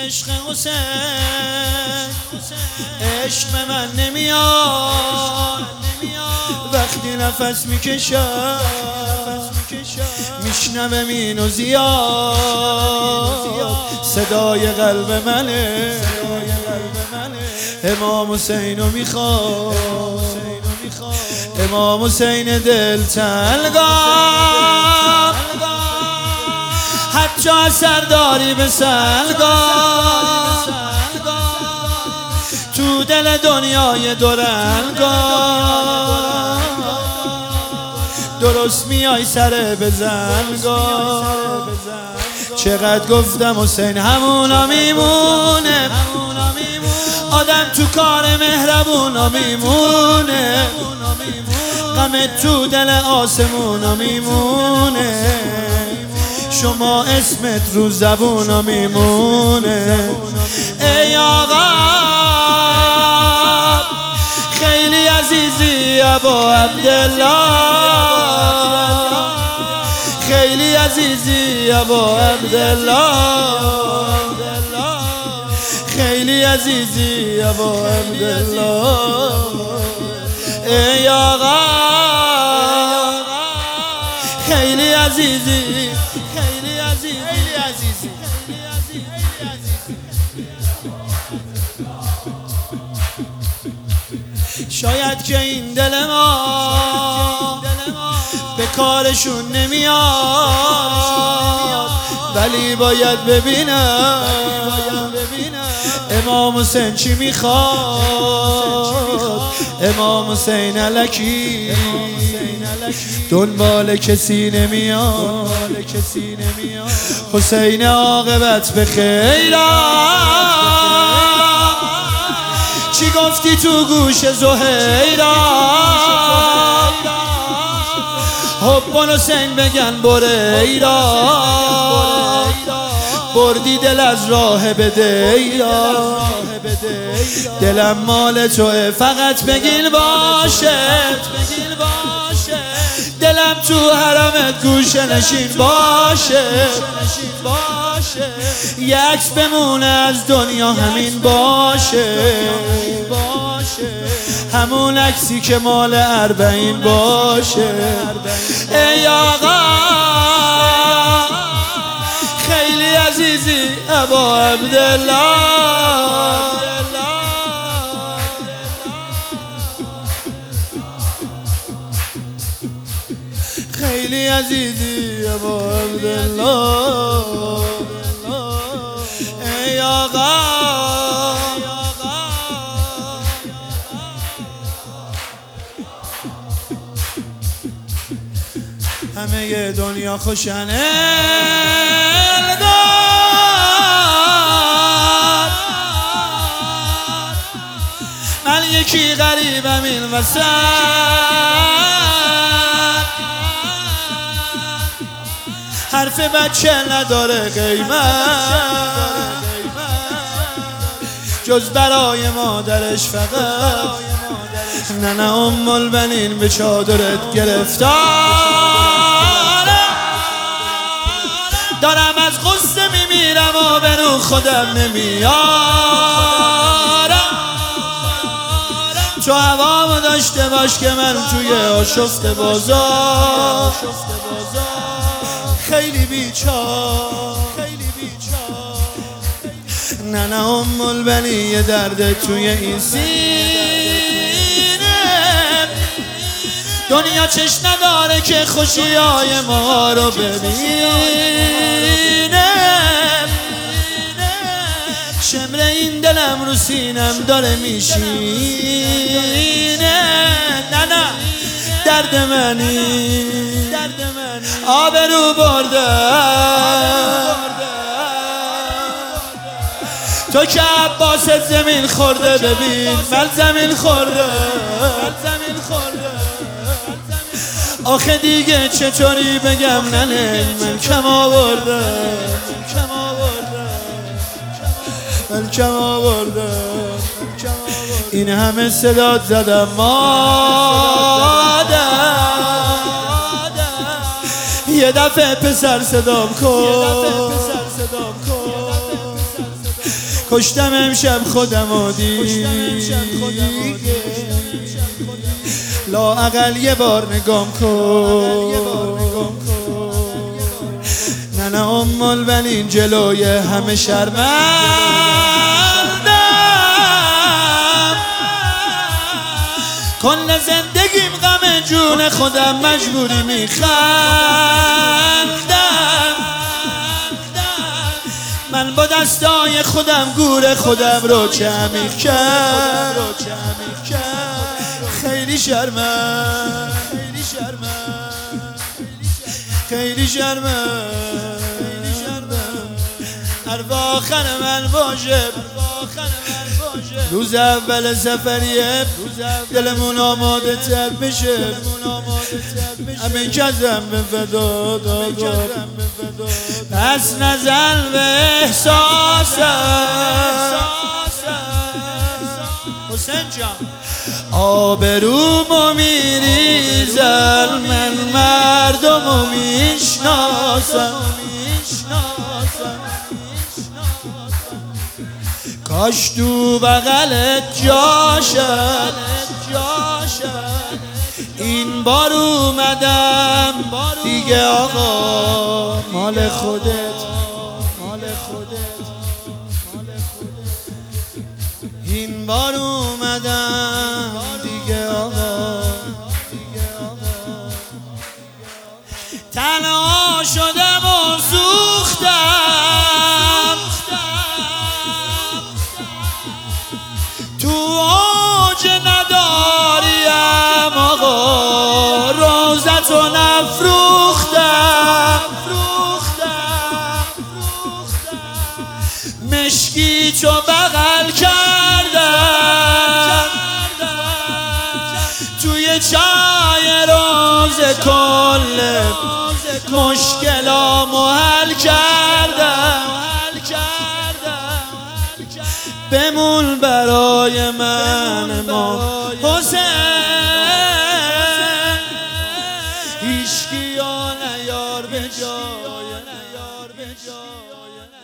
عشق حسین عشق به من نمیاد وقتی نفس میکشم میشنوه مین و زیاد صدای قلب منه امام حسینو میخواد امام حسین دل تنگام حتی اثر داری به سلگام تو دل دنیای دورنگام درست میای سر بزنگام چقدر گفتم حسین همونا میمونه آدم تو کار مهربونا میمونه غم تو دل آسمونا میمونه شما اسمت رو زبونا میمونه ای آقا خیلی عزیزی ابا عبدالله خیلی عزیزی ابا عبدالله خیلی عزیزی ابا عبدالله ای آقا خیلی عزیزی خیلی عزیزی شاید که این دل ما به کارشون نمیاد ولی باید ببینم امام حسین چی میخواد امام حسین الکی دنبال کسی نمیاد حسین عاقبت به خیر چی گفتی تو گوش زهیرا حب حسین بگن بریرا بردی دل از راه بدیرا دلم مال توه فقط بگین باشه دلم تو حرمت گوشه نشین باشه یه عکس بمونه از دنیا همین باشه همون عکسی که مال 40 باشه ای آقا خیلی عزیزی ابا عبدالله خیلی عزیزی ابا عبدالله ای آقا همه دنیا خوشن من یکی غریبم این وسط حرف بچه نداره قیمت جز برای مادرش فقط نه ام البنین به چادرت گرفتار دارم از غصه میمیرم و به رو خودم نمیارم تو هوامو داشته باش که من توی آشفت بازار خیلی بیچار نه ام البنین یه درد توی این سینه دنیا چش نداره که خوشیای ما رو ببینه شمر این دلم رو سینم داره میشینه نه درد منی آبرو بردم تو که عباست زمین خورده ببین من زمین خورده آخه دیگه چطوری بگم ننه من کم آوردم این همه صدات زدم مادر یه دفعه پسر صدام کن پشتم امشب خودمو دیگه لااقل یه بار نگام کن نه ام البنین جلوی همه شرمندم کل زندگیم غم جون خودم مجبوری میخندم من با دستای خودم گور خودم رو چمیق کرد خیلی شرمم خیلی شرمم ارواخن من واجب روز اول سفریه دلمون آماده تر بشه همه کزم به فدا پس نزل به احساسم حسین جان آبرومو میریزن من مردمو میشناسم کاش تو بغلت جاشد این بار اومدم دیگه آقا مال خودت این بار اومدم دیگه آقا تنها شدم و سوختم تو اوج نداریم آقا روزتو نفروختم مشکی تو بغل کردم توی چای روز کل مشکلامو حل کردم بمون برای من ما